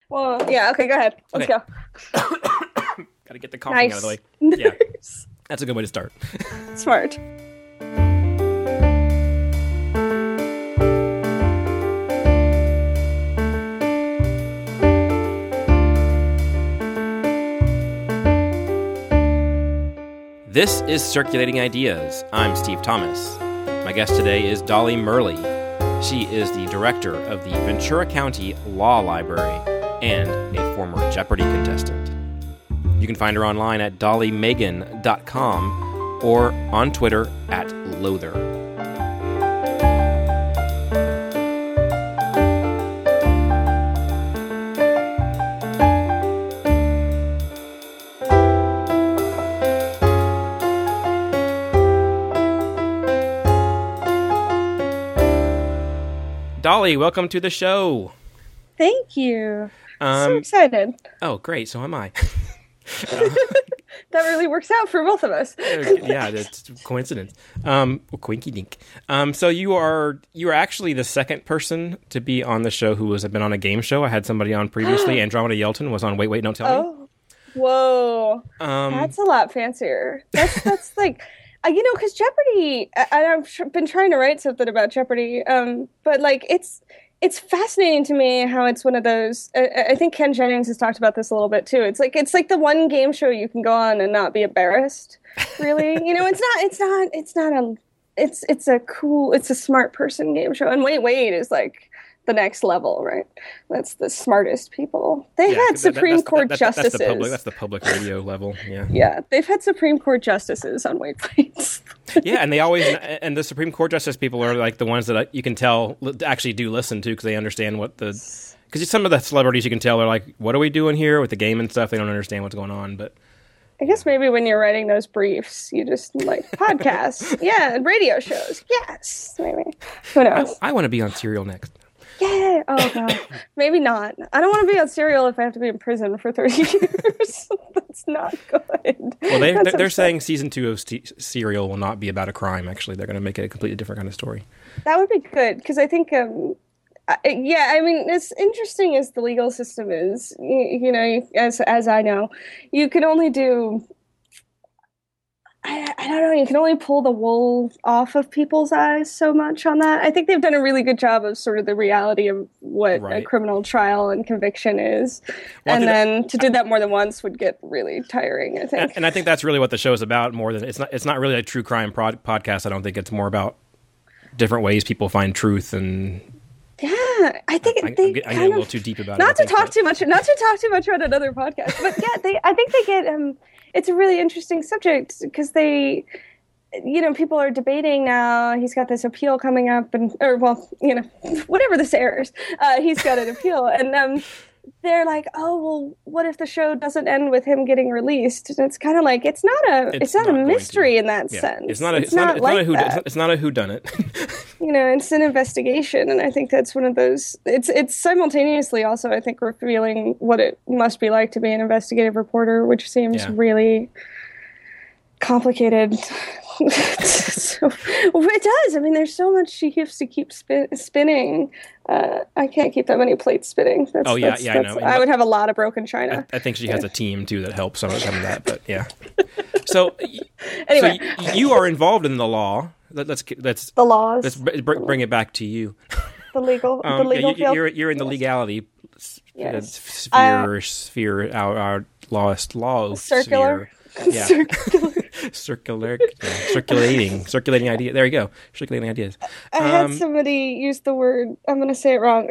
Well, yeah, okay, go ahead. Let's Okay. go. Got to get the coughing out of the way. Yeah, that's a good way to start. Smart. This is Circulating Ideas. I'm Steve Thomas. My guest today is Dolly Murley. She is the director of the Ventura County Law Library and a former Jeopardy contestant. You can find her online at dollymegan.com or on Twitter at Lother. Dolly, welcome to the show. Thank you. So excited. Oh, great. So am I. That really works out for both of us. Yeah, it's a coincidence. Quinky dink. So you are actually the second person to be on the show who has been on a game show. I had somebody on previously. Andromeda Yelton was on Wait, Wait, Don't Tell Me. Oh, whoa. That's a lot fancier. That's like... because Jeopardy, I've been trying to write something about Jeopardy, but like it's fascinating to me how it's one of those. I think Ken Jennings has talked about this a little bit too. It's like the one game show you can go on and not be embarrassed. Really, it's a smart person game show, and Wait is like the next level, right? That's the smartest people. They've had Supreme Court justices. That's the public radio level. Yeah. Yeah, they've had Supreme Court justices on Wait. Yeah, and they always and the Supreme Court justice people are like the ones that you can tell actually do listen to because they understand because some of the celebrities you can tell are like, what are we doing here with the game and stuff? They don't understand what's going on, but. I guess maybe when you're writing those briefs, you just like podcasts, yeah, and radio shows, yes, maybe. Who knows? I want to be on Serial next. Yeah. Oh god. Maybe not. I don't want to be on Serial if I have to be in prison for 30 years. That's not good. Well, they're saying season 2 of Serial will not be about a crime. Actually, they're going to make it a completely different kind of story. That would be good because I think. As interesting as the legal system is, as I know, you can only do. I don't know. You can only pull the wool off of people's eyes so much on that. I think they've done a really good job of sort of the reality of what a criminal trial and conviction is. Well, and then to do that more than once would get really tiring, I think. And I think that's really what the show is about more than it's not really a true crime podcast. I don't think it's more about different ways people find truth and. Yeah, I think I'm getting a little too deep about it. Not to talk too much on another podcast, but yeah, I think they get. It's a really interesting subject because they, people are debating now. He's got this appeal coming up, whatever this airs, he's got an appeal, and they're like, oh well, what if the show doesn't end with him getting released? And it's kind of like it's not a mystery in that sense. It's not a whodunit. It's an investigation, and I think that's one of those. It's simultaneously also, I think, revealing what it must be like to be an investigative reporter, which seems really complicated. So, it does. I mean, there's so much she has to keep spinning. I can't keep that many plates spinning. I know. I would have a lot of broken china. I think she has a team too that helps some of that. But yeah. So anyway, so you are involved in the law. Let's the laws. Let's bring it back to you. The legal field. You're in the legality sphere. Our law circular. Sphere. Yeah. Circulating idea. There you go. Circulating ideas. I had somebody use the word. I'm going to say it wrong.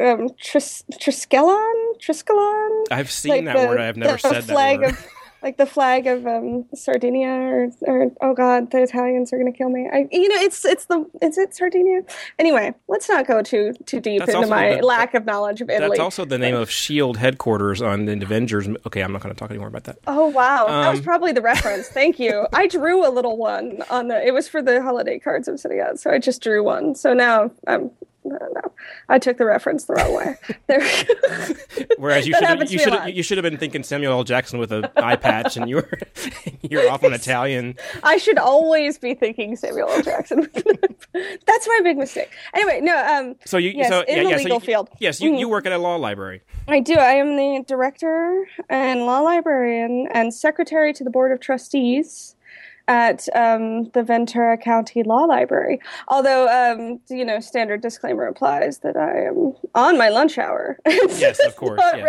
Triskelon. I've seen that word. I've never said that word. Like the flag of Sardinia, or oh god, the Italians are going to kill me. Is it Sardinia? Anyway, let's not go too deep into my lack of knowledge of Italy. That's also the name of S.H.I.E.L.D. headquarters on the Avengers. Okay, I'm not going to talk anymore about that. Oh wow, that was probably the reference. Thank you. I drew a little one on it was for the holiday cards I'm sending out, so I just drew one. So now I'm No, I took the reference the wrong way. Whereas you should have been thinking Samuel L. Jackson with an eye patch, and you're off on Italian. I should always be thinking Samuel L. Jackson. That's my big mistake. Anyway, no. So in the legal field. Yes, you work at a law library. I do. I am the director and law librarian and secretary to the board of trustees at the Ventura County Law Library. Although, standard disclaimer applies that I am on my lunch hour. Yes, of course. Not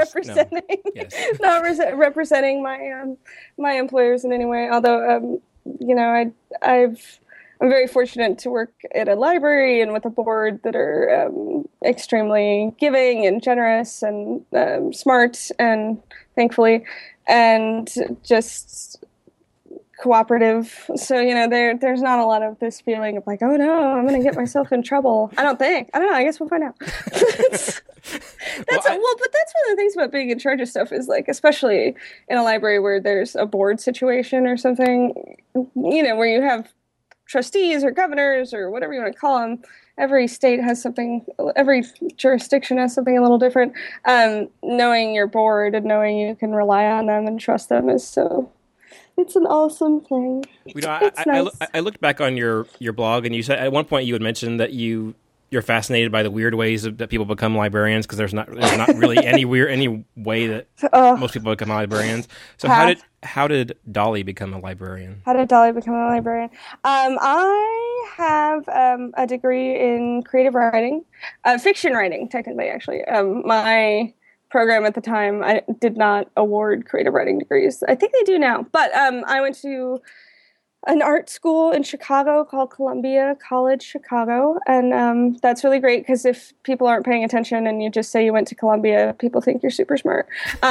representing my employers in any way. Although, I'm very fortunate to work at a library and with a board that are extremely giving and generous and smart, and thankfully, and just cooperative. So, there's not a lot of this feeling of like, oh no, I'm going to get myself in trouble. I don't know. I guess we'll find out. But that's one of the things about being in charge of stuff is, like, especially in a library where there's a board situation or something, where you have trustees or governors or whatever you want to call them. Every state has something, every jurisdiction has something a little different. Knowing your board and knowing you can rely on them and trust them it's an awesome thing. I looked back on your blog, and you said at one point you had mentioned that you're fascinated by the weird ways that people become librarians, because there's not really any way that most people become librarians. So how did Dolly become a librarian? How did Dolly become a librarian? I have a degree in creative writing, fiction writing, technically, actually. My program at the time, I did not award creative writing degrees. I think they do now. But I went to an art school in Chicago called Columbia College Chicago. And that's really great, because if people aren't paying attention and you just say you went to Columbia, people think you're super smart. So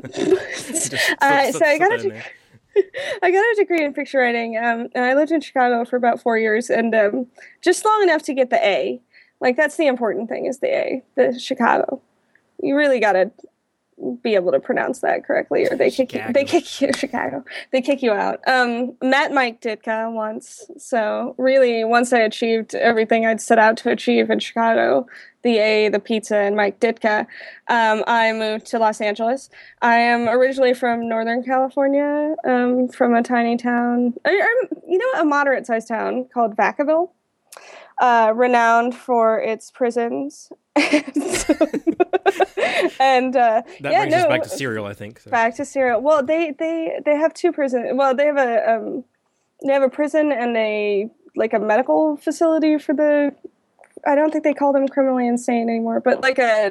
I got a degree in fiction writing, and I lived in Chicago for about 4 years, and just long enough to get the A. Like, that's the important thing, is the A, the Chicago. You really got to be able to pronounce that correctly, or they kick you, Chicago. They kick you out. Met Mike Ditka once. So really, once I achieved everything I'd set out to achieve in Chicago, the A, the pizza, and Mike Ditka, I moved to Los Angeles. I am originally from Northern California, from a tiny town, a moderate-sized town called Vacaville, renowned for its prisons. And that brings us back to Serial, I think. So. Back to Serial. Well, they have two prisons. Well, they have a prison and a medical facility for the. I don't think they call them criminally insane anymore, but like a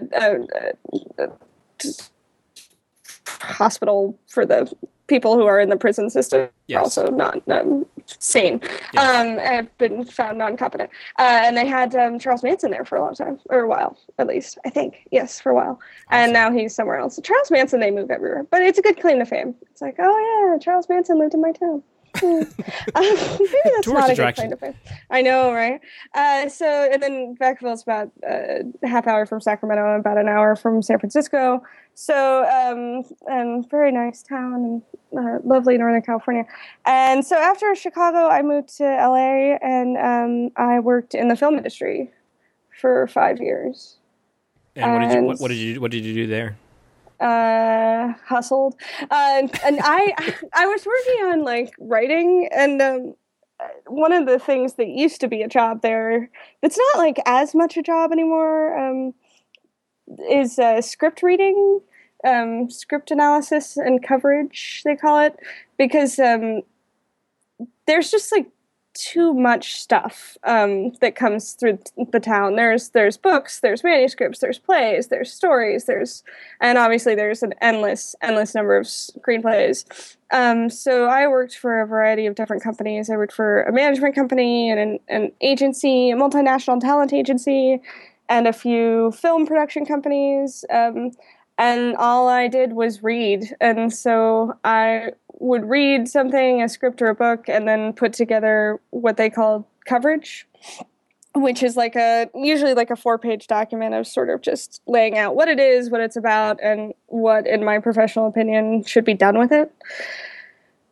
hospital for the people who are in the prison system. Yes. Are also not sane. Yes. Have been found non-competent. And they had Charles Manson there for a long time, or a while, at least, I think. Yes, for a while. Awesome. And now he's somewhere else. So Charles Manson, they move everywhere. But it's a good claim to fame. It's like, oh yeah, Charles Manson lived in my town. Maybe that's not a good claim to fame. I know, right? And then Vacaville's about a half hour from Sacramento, about an hour from San Francisco. So, and very nice town, and lovely Northern California. And so after Chicago, I moved to LA, and I worked in the film industry for 5 years. And what did you do there? Hustled. And I was working on writing, and one of the things that used to be a job there, that's not as much a job anymore, is script reading, script analysis and coverage, they call it, because there's just too much stuff that comes through the town. There's books, there's manuscripts, there's plays, there's stories, and obviously there's an endless number of screenplays. So I worked for a variety of different companies. I worked for a management company and an agency, a multinational talent agency, and a few film production companies. And all I did was read. And so I would read something, a script or a book, and then put together what they called coverage, which is usually a 4-page document of sort of just laying out what it is, what it's about, and what, in my professional opinion, should be done with it.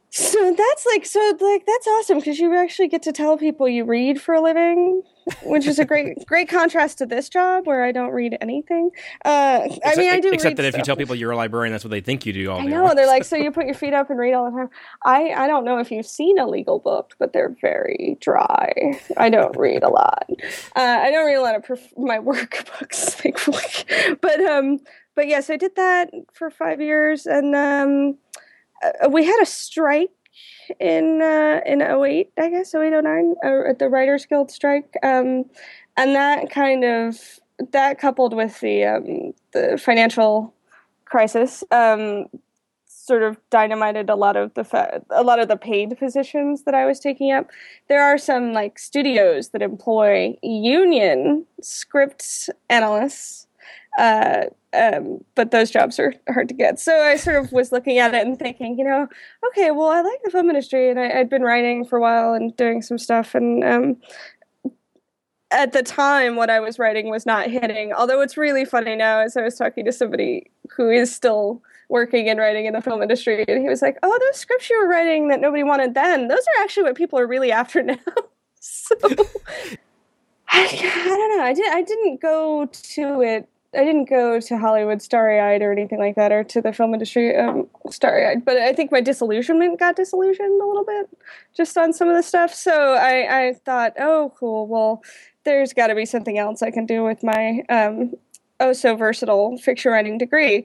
So that's awesome because you actually get to tell people you read for a living, which is a great contrast to this job where I don't read anything. I do except read that if you stuff. tell people you're a librarian, that's what they think you do all day. I know, they're like, so you put your feet up and read all the time. I don't know if you've seen a legal book, but they're very dry. I don't read a lot. I don't read a lot of my work books, thankfully. But yes, I did that for 5 years, and we had a strike in '08, I guess, '08, '09, at the Writers Guild strike, and that coupled with the financial crisis, sort of dynamited a lot of the paid positions that I was taking up. There are some like studios that employ union script analysts. But those jobs are hard to get. So I sort of was looking at it and thinking, okay, well, I like the film industry, and I'd been writing for a while and doing some stuff. And at the time, what I was writing was not hitting. Although it's really funny now, as I was talking to somebody who is still working and writing in the film industry, and he was like, "Oh, those scripts you were writing that nobody wanted then, those are actually what people are really after now." So I don't know. I didn't go to it. I didn't go to Hollywood starry-eyed or anything like that, or to the film industry starry-eyed. But I think my disillusionment got disillusioned a little bit just on some of the stuff. So I thought, oh, cool. Well, there's got to be something else I can do with my so versatile fiction writing degree.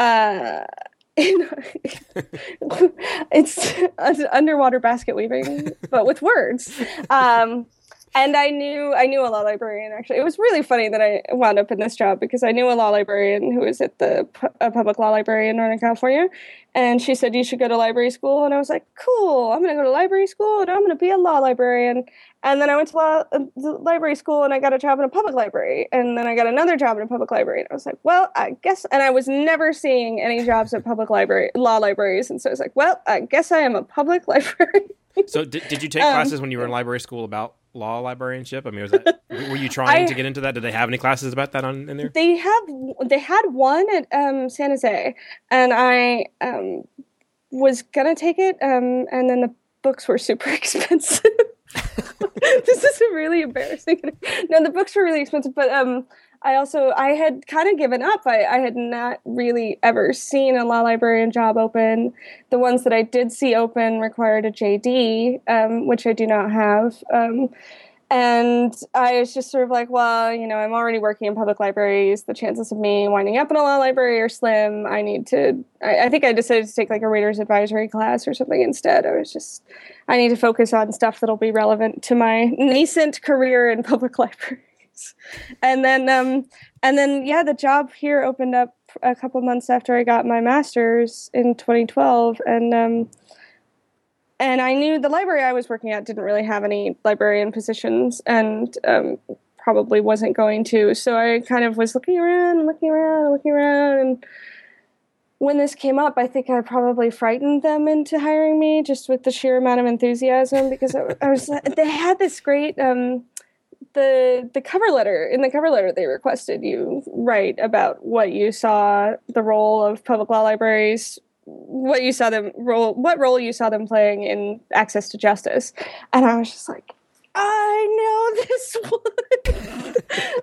It's underwater basket weaving, but with words. And I knew a law librarian, actually. It was really funny that I wound up in this job because I knew a law librarian who was at the public law library in Northern California. And she said, you should go to library school. And I was like, cool, I'm going to go to library school and I'm going to be a law librarian. And then I went to the library school and I got a job in a public library. And then I got another job in a public library. And I was like, well, I guess, and I was never seeing any jobs at law libraries. And so I was like, well, I guess I am a public librarian. So did you take classes when you were in library school about law librarianship? I mean, were you trying to get into that? Did they have any classes about that in there? They had one at San Jose, and I was gonna take it, and then the books were super expensive. This is really embarrassing. No, the books were really expensive, but I had kind of given up. I had not really ever seen a law librarian job open. The ones that I did see open required a JD, which I do not have. And I was just sort of like, well, I'm already working in public libraries. The chances of me winding up in a law library are slim. I think I decided to take like a reader's advisory class or something instead. I need to focus on stuff that'll be relevant to my nascent career in public libraries. And then, the job here opened up a couple months after I got my master's in 2012. And I knew the library I was working at didn't really have any librarian positions and probably wasn't going to. So I kind of was looking around. And when this came up, I think I probably frightened them into hiring me just with the sheer amount of enthusiasm because they had this great... The cover letter, in the cover letter they requested you write about what you saw the role of public law libraries, what role you saw them playing in access to justice. And I was just like, I know this one.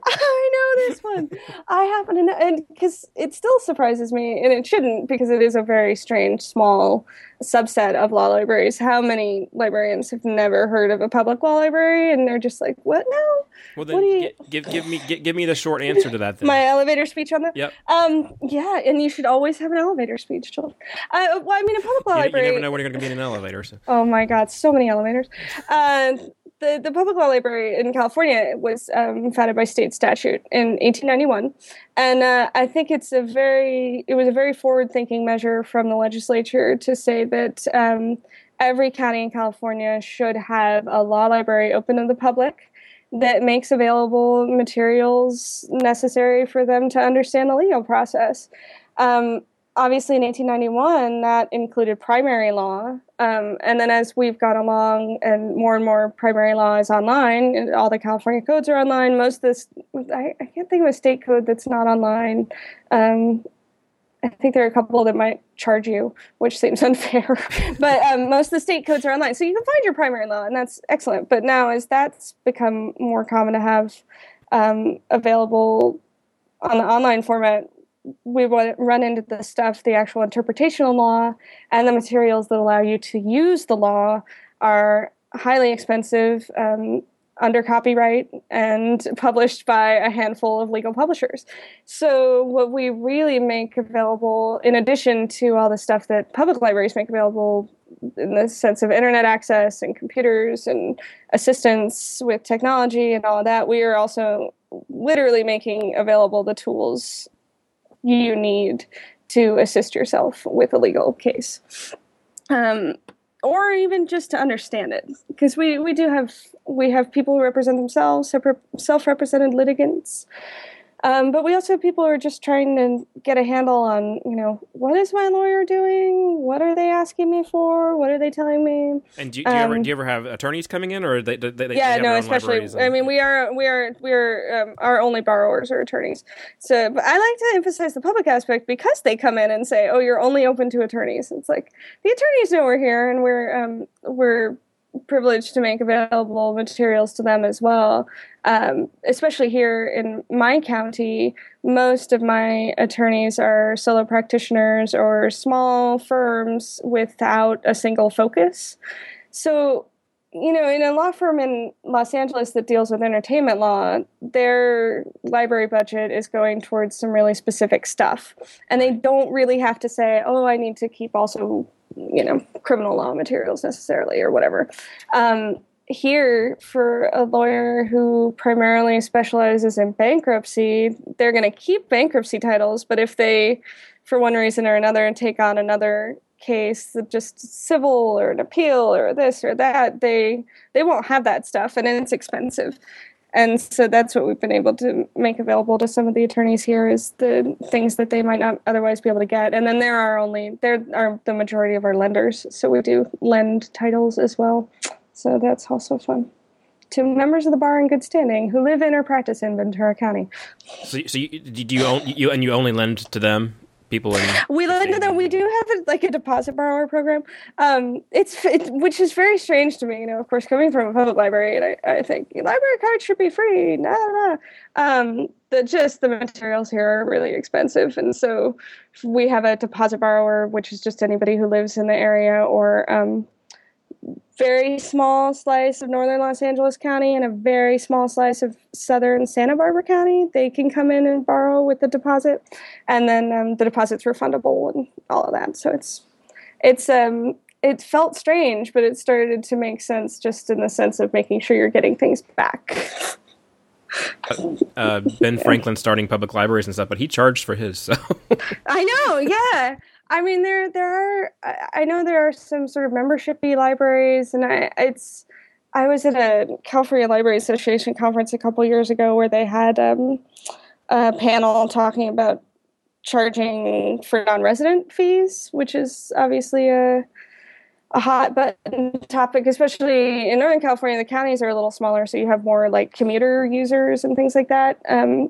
I happen to know, and because it still surprises me, and it shouldn't, because it is a very strange, small subset of law libraries. How many librarians have never heard of a public law library, and they're just like, "What? No." Well, then give me the short answer to that. Then. My elevator speech on that. Yep. Yeah, and you should always have an elevator speech, children. A public law library. You never know when you're going to be in an elevator. So. Oh my God, so many elevators. The public law library in California was founded by state statute in 1891, and I think it was a very forward-thinking measure from the legislature to say that every county in California should have a law library open to the public that makes available materials necessary for them to understand the legal process. Obviously, in 1891, that included primary law. And then as we've gone along and more primary law is online, and all the California codes are online. Most of this, I can't think of a state code that's not online. I think there are a couple that might charge you, which seems unfair. But most of the state codes are online, so you can find your primary law, and that's excellent. But now, as that's become more common to have available on the online format, we run into the stuff, the actual interpretational law, and the materials that allow you to use the law are highly expensive, under copyright, and published by a handful of legal publishers. So what we really make available, in addition to all the stuff that public libraries make available in the sense of internet access and computers and assistance with technology and all of that, we are also literally making available the tools you need to assist yourself with a legal case. Or even just to understand it, because we have people who represent themselves, self-represented litigants, but we also have people who are just trying to get a handle on, what is my lawyer doing? What are they asking me for? What are they telling me? And do you ever have attorneys coming in, or they yeah, have no, their own especially. libraries and... I mean, we are our only borrowers are attorneys. So, but I like to emphasize the public aspect because they come in and say, "Oh, you're only open to attorneys." It's like the attorneys know we're here, and we're privileged to make available materials to them as well. Especially here in my county, most of my attorneys are solo practitioners or small firms without a single focus. So, in a law firm in Los Angeles that deals with entertainment law, their library budget is going towards some really specific stuff. And they don't really have to say, oh, I need to keep also, criminal law materials necessarily or whatever. Here, for a lawyer who primarily specializes in bankruptcy, they're going to keep bankruptcy titles, but if they, for one reason or another, take on another case, just civil or an appeal or this or that, they won't have that stuff, and it's expensive. And so that's what we've been able to make available to some of the attorneys here, is the things that they might not otherwise be able to get. And then there are the majority of our lenders, so we do lend titles as well. So that's also fun. To members of the bar in good standing who live in or practice in Ventura County. So you only lend to them? People we lend to them. We do have a deposit borrower program, which is very strange to me. Of course, coming from a public library, and I think library cards should be free. No. The materials here are really expensive, and so we have a deposit borrower, which is just anybody who lives in the area or very small slice of northern Los Angeles County and a very small slice of southern Santa Barbara County. They can come in and borrow with the deposit, and then the deposit's refundable and all of that. So it felt strange, but it started to make sense, just in the sense of making sure you're getting things back. Ben Franklin starting public libraries and stuff, but he charged for his. So. I know, yeah. I mean, I know there are some sort of membership-y libraries, and I was at a California Library Association conference a couple years ago where they had a panel talking about charging for non-resident fees, which is obviously a hot button topic, especially in Northern California. The counties are a little smaller, so you have more commuter users and things like that. And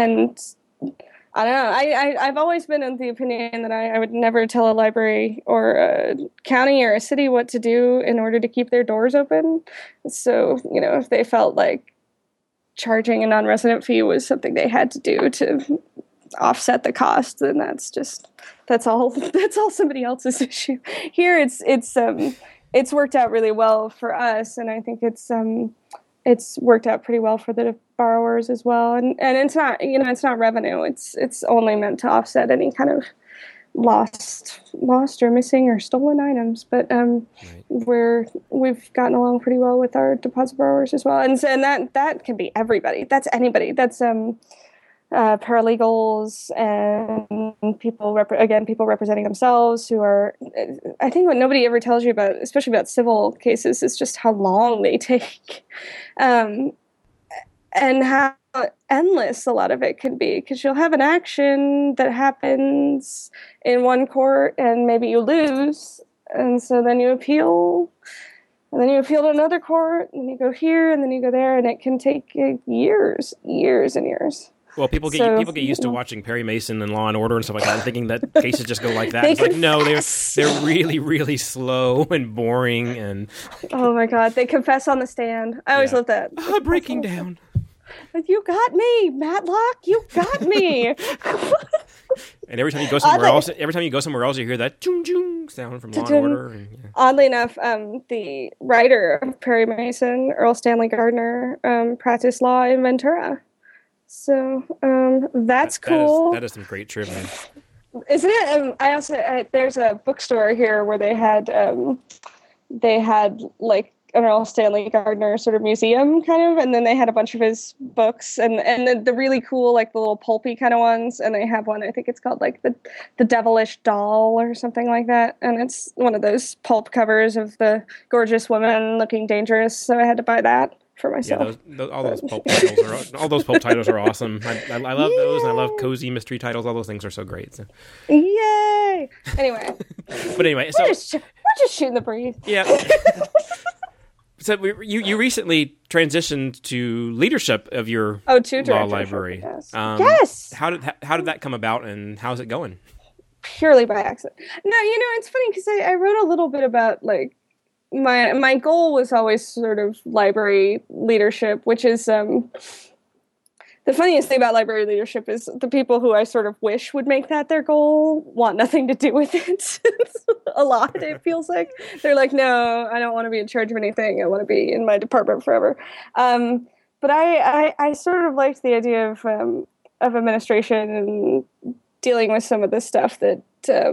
I don't know. I've always been of the opinion that I would never tell a library or a county or a city what to do in order to keep their doors open. So, if they felt like charging a non-resident fee was something they had to do to offset the cost, then that's all somebody else's issue. Here, it's worked out really well for us, and I think it's worked out pretty well for the borrowers as well. And it's not, it's not revenue. It's only meant to offset any kind of lost or missing or stolen items. But right. We've gotten along pretty well with our deposit borrowers as well. And that can be everybody. That's anybody. That's paralegals and people representing themselves who are, I think what nobody ever tells you about, especially about civil cases, is just how long they take. And how endless a lot of it can be, because you'll have an action that happens in one court and maybe you lose, and so then you appeal, and then you appeal to another court, and you go here, and then you go there, and it can take years and years. Well, people get used to watching Perry Mason and Law and Order and stuff like that, and thinking that cases just go like that. It's like, no, they're really, really slow and boring. And oh my God, they confess on the stand. I always love that. Breaking down. You got me, Matlock. You got me. And every time you go somewhere else, you hear that chung chung sound from Law and Order. And, Oddly enough, the writer of Perry Mason, Earl Stanley Gardner, practiced law in Ventura. So that's cool. That is some great trivia, isn't it? There's a bookstore here where they had like an Earl Stanley Gardner sort of museum kind of, and then they had a bunch of his books and the really cool, like the little pulpy kind of ones, and they have one, I think it's called like the Devilish Doll or something like that, and it's one of those pulp covers of the gorgeous woman looking dangerous, so I had to buy that for myself. Yeah, all those pulp titles are awesome. I love those, and I love cozy mystery titles. All those things are so great. So. Yay! Anyway. But anyway, we're just shooting the breeze. Yeah. So you recently transitioned to leadership of your law library. Yes. Yes. How did that come about, and how's it going? Purely by accident. No, it's funny because I wrote a little bit about like my goal was always sort of library leadership, which is the funniest thing about library leadership is the people who I sort of wish would make that their goal want nothing to do with it. A lot, it feels like. They're like, no, I don't want to be in charge of anything. I want to be in my department forever. But I sort of liked the idea of administration and dealing with some of the stuff that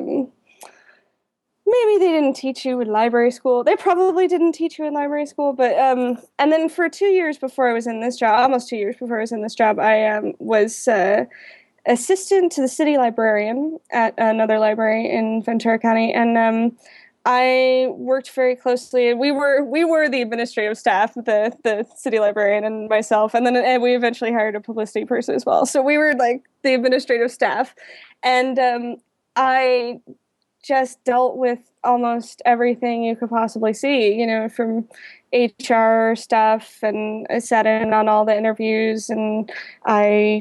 maybe they didn't teach you in library school. They probably didn't teach you in library school, but and then for 2 years before I was in this job, almost 2 years before I was in this job, I was assistant to the city librarian at another library in Ventura County, and I worked very closely. We were the administrative staff, the city librarian and myself, and then we eventually hired a publicity person as well. So we were like the administrative staff, and I just dealt with almost everything you could possibly see, from HR stuff, and I sat in on all the interviews, and I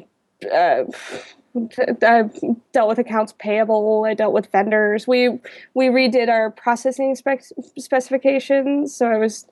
dealt with accounts payable. I dealt with vendors. We redid our processing specifications, so I was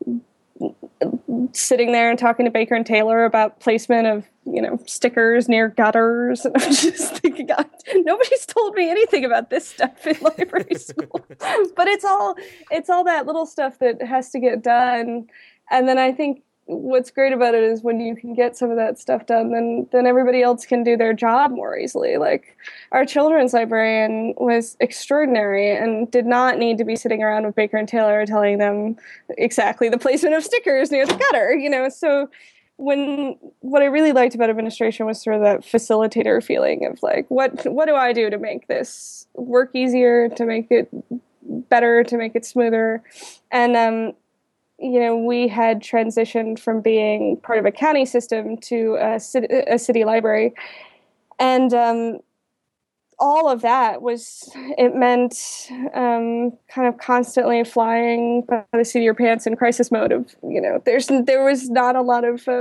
sitting there and talking to Baker and Taylor about placement of stickers near gutters, and I'm just thinking, God, nobody's told me anything about this stuff in library school. But it's all that little stuff that has to get done. And then I think what's great about it is when you can get some of that stuff done, then everybody else can do their job more easily. Like our children's librarian was extraordinary and did not need to be sitting around with Baker and Taylor telling them exactly the placement of stickers near the gutter, So what I really liked about administration was sort of that facilitator feeling of like, what do I do to make this work easier, to make it better, to make it smoother? And we had transitioned from being part of a county system to a city library. And all of that it meant kind of constantly flying by the seat of your pants in crisis mode of, there was not a lot of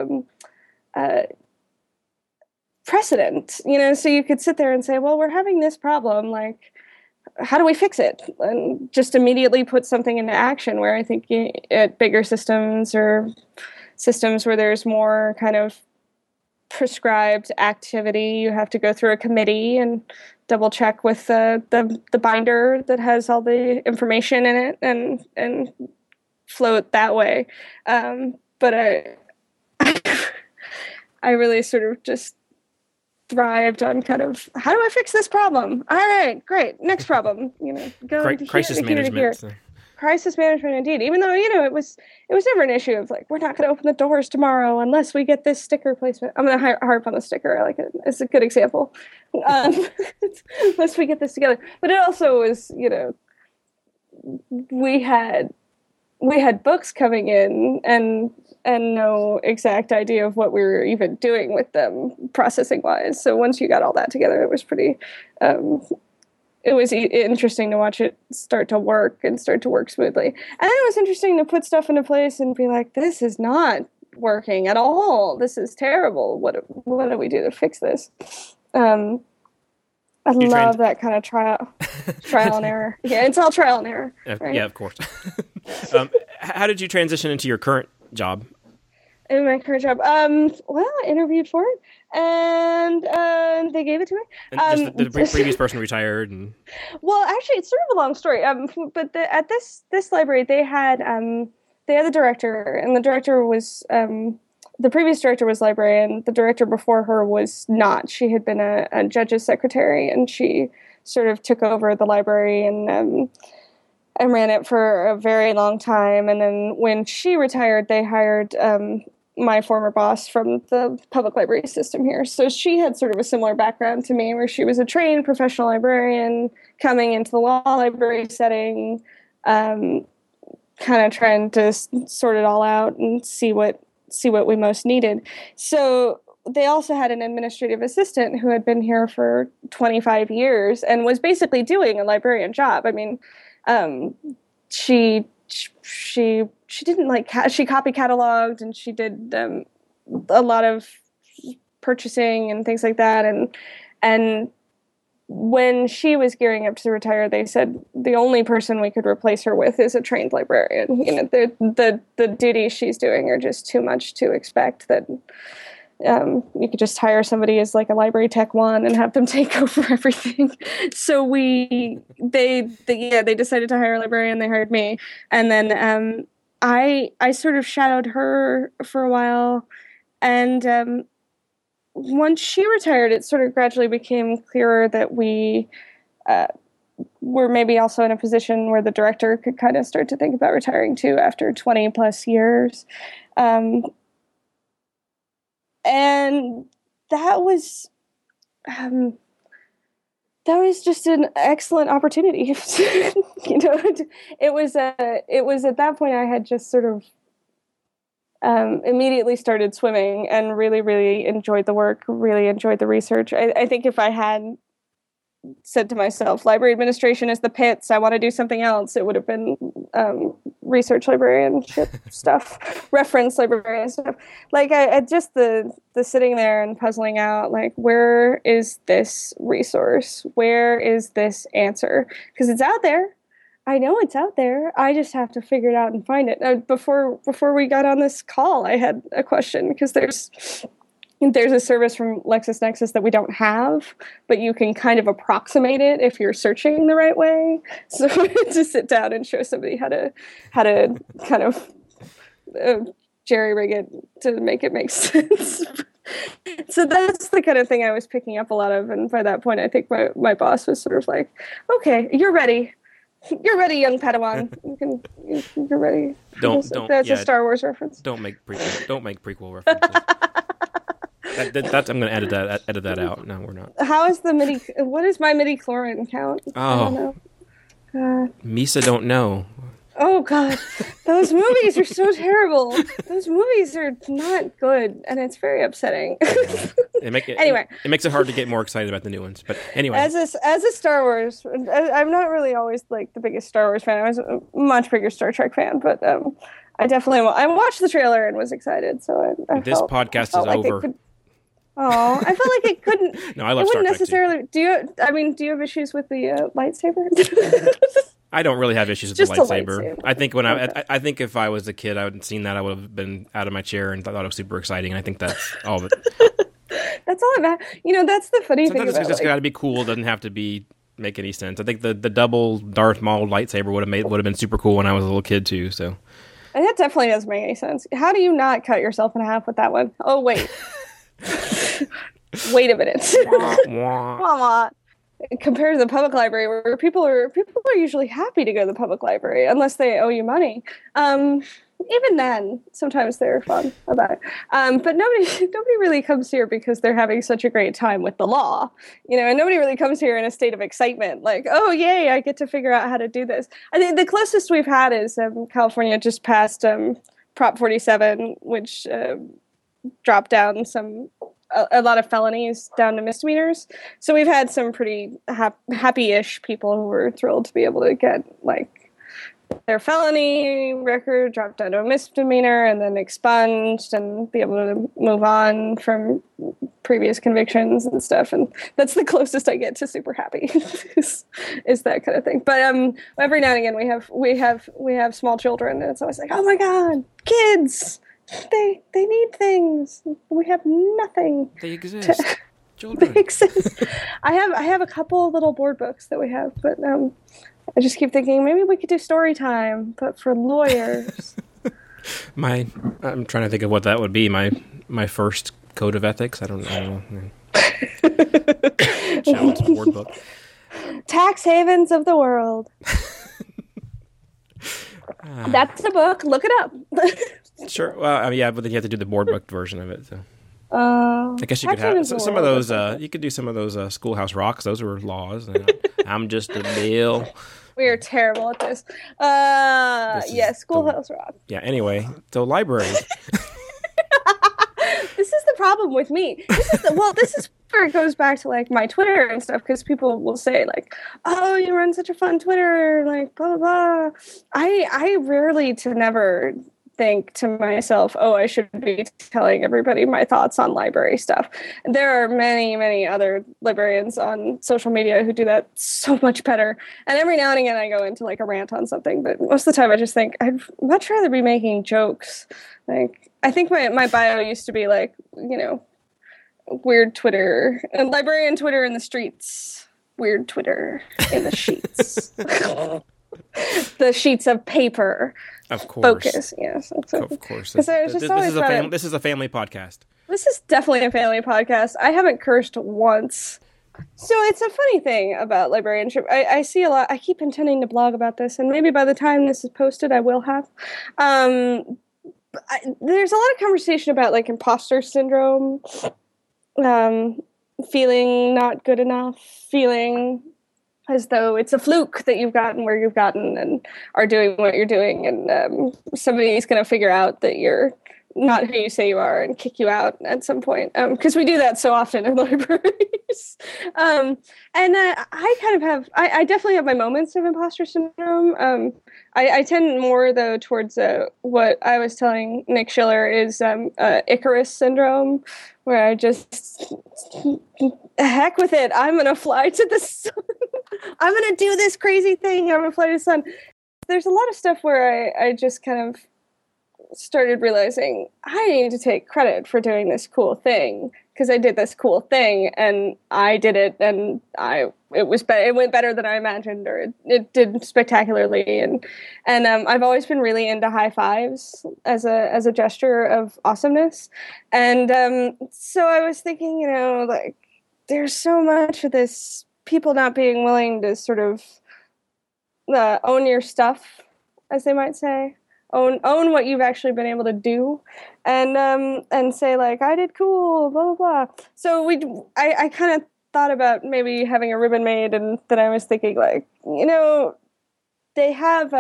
precedent, so you could sit there and say, well, we're having this problem, like, how do we fix it? And just immediately put something into action, where I think at bigger systems or systems where there's more kind of prescribed activity, you have to go through a committee and double check with the binder that has all the information in it and float that way. But I really sort of just thrived on kind of, how do I fix this problem? All right, great. Next problem. Go crisis management. Crisis management, indeed. Even though it was never an issue of like, we're not going to open the doors tomorrow unless we get this sticker placement. I'm going to harp on the sticker. I like it. It's a good example. Unless we get this together. But it also was, we had books coming in and no exact idea of what we were even doing with them processing wise. So once you got all that together, it was pretty, it was interesting to watch it start to work smoothly. And then it was interesting to put stuff into place and be like, this is not working at all. This is terrible. What do we do to fix this? I love that kind of trial and error. Yeah, it's all trial and error. Right? Yeah, of course. How did you transition into your current job? In my current job, well, I interviewed for it, and they gave it to me. And the previous person retired, and well, actually, it's sort of a long story. But at this library, they had the director, and the director was the previous director was librarian. The director before her was not. She had been a judge's secretary, and she sort of took over the library and ran it for a very long time. And then when she retired, they hired my former boss from the public library system here. So she had sort of a similar background to me, where she was a trained professional librarian coming into the law library setting, kind of trying to sort it all out and see what we most needed. So they also had an administrative assistant who had been here for 25 years and was basically doing a librarian job. I mean, she didn't she copy cataloged, and she did a lot of purchasing and things like that. And when she was gearing up to retire, they said the only person we could replace her with is a trained librarian. You know, the duties she's doing are just too much to expect that you could just hire somebody as like a library tech one and have them take over everything. So they decided to hire a librarian. They hired me, and then I sort of shadowed her for a while, and once she retired, it sort of gradually became clearer that we were maybe also in a position where the director could kind of start to think about retiring too after 20 plus years. And that was just an excellent opportunity. You know, it was at that point I had just sort of immediately started swimming and really, really enjoyed the work, really enjoyed the research. I think if I had said to myself, library administration is the pits, I want to do something else, it would have been research librarianship stuff, reference librarian stuff. Like I just the sitting there and puzzling out, like, where is this resource? Where is this answer? Because it's out there. I know it's out there. I just have to figure it out and find it. Before we got on this call, I had a question, because there's a service from LexisNexis that we don't have, but you can kind of approximate it if you're searching the right way. So to sit down and show somebody how to kind of jerry-rig it to make it make sense. So that's the kind of thing I was picking up a lot of. And by that point, I think my boss was sort of like, okay, you're ready. You're ready, young Padawan. You're ready. That's a Star Wars reference. Don't make prequel references. That's I'm going to edit that out. No, we're not. How is what is my midi-chlorian count? Oh, I don't know. Misa don't know. Oh God, those movies are so terrible. Those movies are not good, and it's very upsetting. Anyway, it makes it hard to get more excited about the new ones. But anyway, as a Star Wars, I'm not really always like the biggest Star Wars fan. I was a much bigger Star Trek fan, but I watched the trailer and was excited. So this podcast is over. I felt like it couldn't. No, I love Star Trek necessarily. Too. Do you have issues with the lightsaber? I don't really have issues with the lightsaber. I think I think if I was a kid, I would have seen that, I would have been out of my chair and thought it was super exciting. And I think that's all of it. That's all it matters. You know, that's the funny thing about it. Sometimes it's just got to be cool. It doesn't have to make any sense. I think the double Darth Maul lightsaber would have been super cool when I was a little kid too. So. And that definitely doesn't make any sense. How do you not cut yourself in half with that one? Oh wait. Wait a minute. Compared to the public library, where people are usually happy to go to the public library unless they owe you money. Even then, sometimes they're fun about it. But nobody really comes here because they're having such a great time with the law, you know. And nobody really comes here in a state of excitement, like, oh yay, I get to figure out how to do this. I think the closest we've had is California just passed Prop 47, which dropped down a lot of felonies down to misdemeanors. So we've had some pretty happy-ish people who were thrilled to be able to get like their felony record dropped down to a misdemeanor and then expunged and be able to move on from previous convictions and stuff. And that's the closest I get to super happy is that kind of thing. But every now and again we have small children, and it's always like, oh my God, kids, they need things. We have nothing. They exist. Children. They exist. I have a couple little board books that we have, but I just keep thinking maybe we could do story time, but for lawyers. I'm trying to think of what that would be. My first code of ethics. I don't know. Child's board book. Tax havens of the world. That's the book. Look it up. Sure. Well, yeah, but then you have to do the board book version of it. So. I guess you could have some of those. You could do some of those Schoolhouse Rocks. Those were laws. I'm just a bill. We are terrible at this. Schoolhouse Rock. Yeah. Anyway, so libraries. This is the problem with me. This is where it goes back to like my Twitter and stuff, because people will say like, "Oh, you run such a fun Twitter," like blah blah blah. I rarely to never think to myself, oh, I should be telling everybody my thoughts on library stuff. There are many, many other librarians on social media who do that so much better. And every now and again I go into like a rant on something, but most of the time I just think I'd much rather be making jokes. Like, I think my bio used to be like, weird Twitter, and librarian Twitter in the streets, weird Twitter in the sheets. The sheets of paper. Of course. Focus, yes. Of course. This is a family podcast. This is definitely a family podcast. I haven't cursed once. So it's a funny thing about librarianship. I see a lot. I keep intending to blog about this, and maybe by the time this is posted, I will have. There's a lot of conversation about like imposter syndrome, feeling not good enough, feeling as though it's a fluke that you've gotten where you've gotten and are doing what you're doing, and somebody's going to figure out that you're not who you say you are and kick you out at some point, because we do that so often in libraries. I kind of have, I definitely have my moments of imposter syndrome. I tend more, though, towards what I was telling Nick Schiller is Icarus syndrome, where I just, heck with it, I'm going to fly to the sun. I'm going to do this crazy thing. I'm going to fly to the sun. There's a lot of stuff where I just kind of started realizing I need to take credit for doing this cool thing, because I did this cool thing and I did it, and it went better than I imagined, or it did spectacularly, and I've always been really into high fives as a gesture of awesomeness, and so I was thinking, like, there's so much of this people not being willing to sort of own your stuff, as they might say. Own what you've actually been able to do, and say like, I did cool, blah blah blah. So I kind of thought about maybe having a ribbon made, and then I was thinking like, they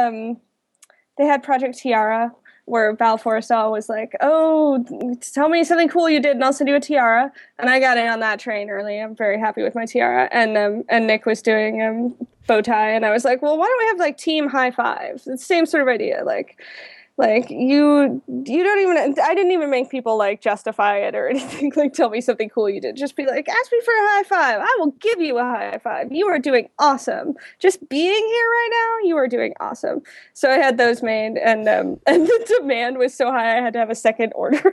had Project Tiara, where Val Forrestal was like, oh, tell me something cool you did and I'll send you a tiara. And I got in on that train early. I'm very happy with my tiara. And Nick was doing bow tie. And I was like, well, why don't we have like team high fives? It's the same sort of idea. Like you don't even, I didn't even make people like justify it or anything, like tell me something cool you did. Just be like, ask me for a high five. I will give you a high five. You are doing awesome. Just being here right now, you are doing awesome. So I had those made, and the demand was so high I had to have a second order.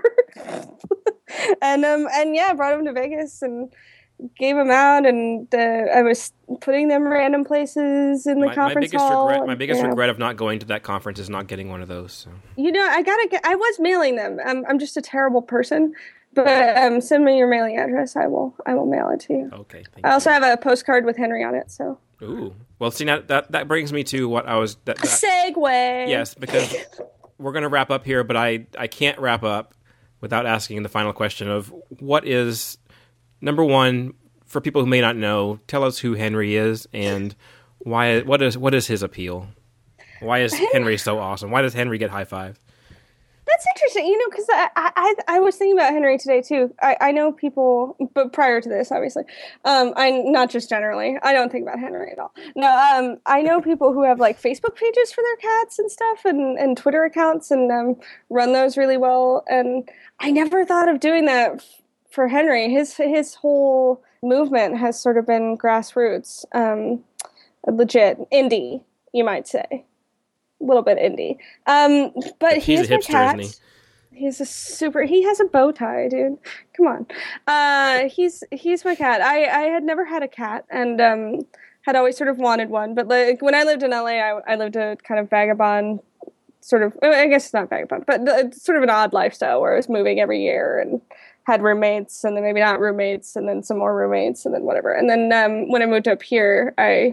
and yeah, brought them to Vegas and gave them out, and I was putting them random places in the conference hall. My biggest regret of not going to that conference is not getting one of those. So. I was mailing them. I'm just a terrible person, but send me your mailing address. I will mail it to you. Okay. I also have a postcard with Henry on it. So. Ooh. Well, see, now that brings me to what I was. That segue. Yes, because we're going to wrap up here, but I can't wrap up without asking the final question of what is. Number one, for people who may not know, tell us who Henry is and why. What is his appeal? Why is Henry so awesome? Why does Henry get high five? That's interesting, because I was thinking about Henry today too. I know people, but prior to this, obviously, I not just generally. I don't think about Henry at all. No, I know people who have like Facebook pages for their cats and stuff, and Twitter accounts, and run those really well. And I never thought of doing that for Henry. His whole movement has sort of been grassroots, legit indie, you might say. A little bit indie. But he's a hipster, isn't he? He has a bow tie, dude. Come on. He's my cat. I had never had a cat, and had always sort of wanted one. But like when I lived in LA, I lived a kind of vagabond sort of, I guess it's not vagabond, but sort of an odd lifestyle where I was moving every year and had roommates, and then maybe not roommates, and then some more roommates, and then whatever. And then when I moved up here, I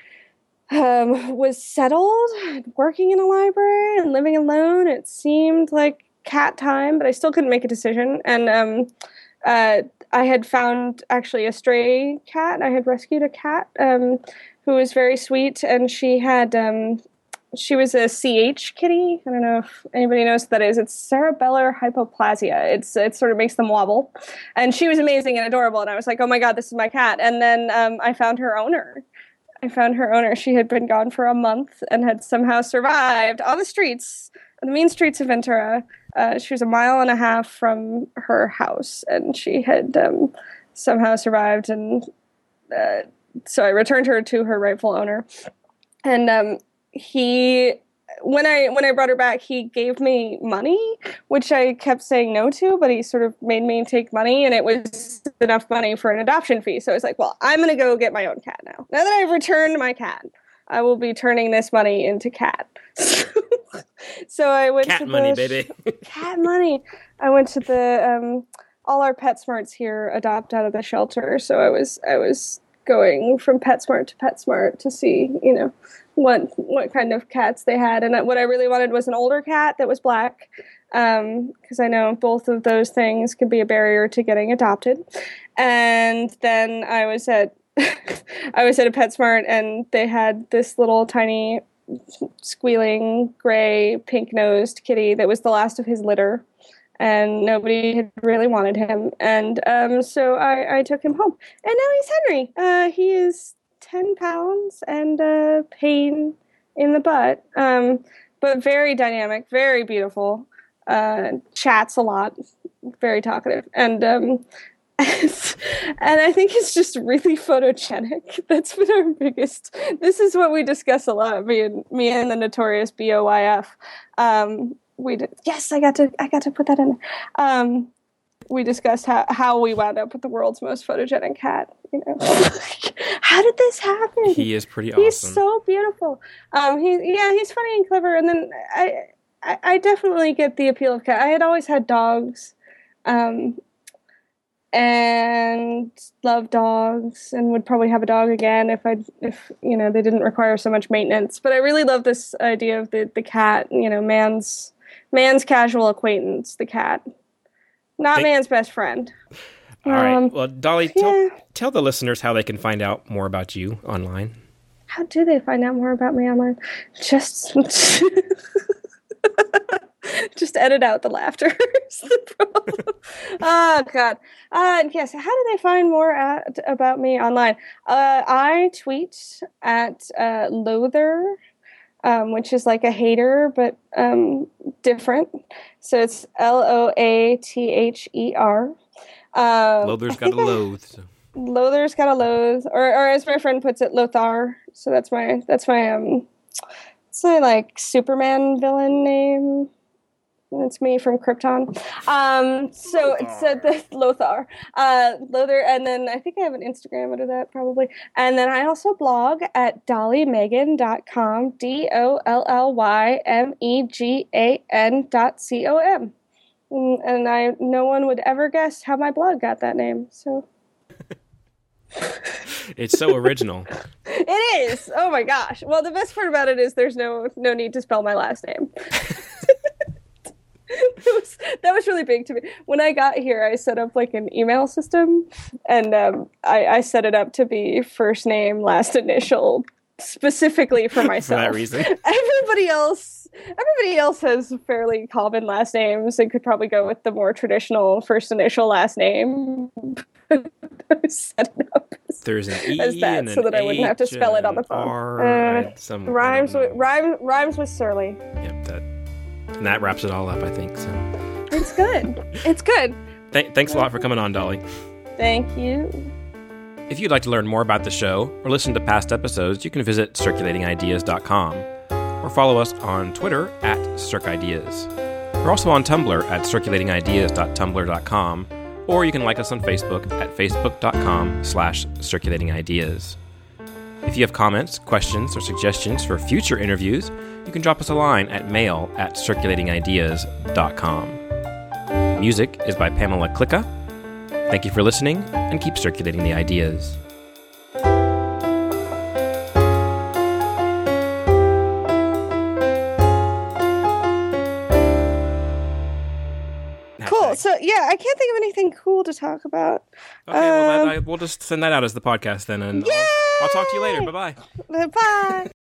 was settled, working in a library and living alone. It seemed like cat time, but I still couldn't make a decision. And I had found actually a stray cat. I had rescued a cat who was very sweet, and she was a CH kitty. I don't know if anybody knows what that is. It's cerebellar hypoplasia. It sort of makes them wobble. And she was amazing and adorable, and I was like, oh my God, this is my cat. And then I found her owner. She had been gone for a month and had somehow survived on the mean streets of Ventura. She was 1.5 miles from her house, and she had somehow survived. And so I returned her to her rightful owner. And when I brought her back, he gave me money, which I kept saying no to, but he sort of made me take money, and it was enough money for an adoption fee. So I was like, well, I'm going to go get my own cat now. Now that I've returned my cat, I will be turning this money into cat. So I went cat to money, baby. Cat money. I went to the all our PetSmarts here adopt out of the shelter. So I was going from PetSmart to PetSmart to see, what kind of cats they had. And what I really wanted was an older cat that was black, because I know both of those things could be a barrier to getting adopted. And then I was at a PetSmart, and they had this little tiny squealing gray pink-nosed kitty that was the last of his litter, and nobody had really wanted him. And so I took him home, and now he's Henry. He is 10 pounds and pain in the butt, but very dynamic, very beautiful, chats a lot, very talkative, and and I think it's just really photogenic. That's been our biggest. This is what we discuss a lot. Me and the notorious BOYF. Yes, I got to put that in there. We discussed how we wound up with the world's most photogenic cat. How did this happen? He is pretty awesome. He's so beautiful. He's funny and clever. And then I definitely get the appeal of cat. I had always had dogs, and loved dogs, and would probably have a dog again if they didn't require so much maintenance. But I really love this idea of the cat. Man's casual acquaintance, the cat. Not man's best friend. All right. Well, Dolly, tell the listeners how they can find out more about you online. How do they find out more about me online? Just edit out the laughter. The problem. Oh, God. Yes. How do they find more about me online? I tweet at Loather, which is like a hater, but different. So it's LOATHER. Loather's got a loathe. So. Loather's got a loathe, or as my friend puts it, Lothar. So that's my it's my like Superman villain name. It's me from Krypton. So it's the Lothar. Lothar, and then I think I have an Instagram under that probably. And then I also blog at dollymegan.com, DOLLYMEGAN.com. And no one would ever guess how my blog got that name. So it's so original. It is. Oh my gosh. Well, the best part about it is there's no need to spell my last name. That was really big to me. When I got here, I set up like an email system, and I set it up to be first name, last initial, specifically for myself. For that reason. Everybody else has fairly common last names and could probably go with the more traditional first initial last name. Set it up there's an E as that, and so that I wouldn't have to H spell it on the R, phone. Rhymes with Surly. Yep, and that wraps it all up, I think. So it's good. It's good. Thanks a lot for coming on, Dolly. Thank you. If you'd like to learn more about the show or listen to past episodes, you can visit circulatingideas.com or follow us on Twitter at circideas. We're also on Tumblr at circulatingideas.tumblr.com, or you can like us on Facebook at facebook.com/circulatingideas. If you have comments, questions, or suggestions for future interviews, you can drop us a line at mail@circulatingideas.com. Music is by Pamela Klicka. Thank you for listening, and keep circulating the ideas. Cool. So, yeah, I can't think of anything cool to talk about. Okay, well, we'll just send that out as the podcast then, and I'll talk to you later. Bye-bye. Bye.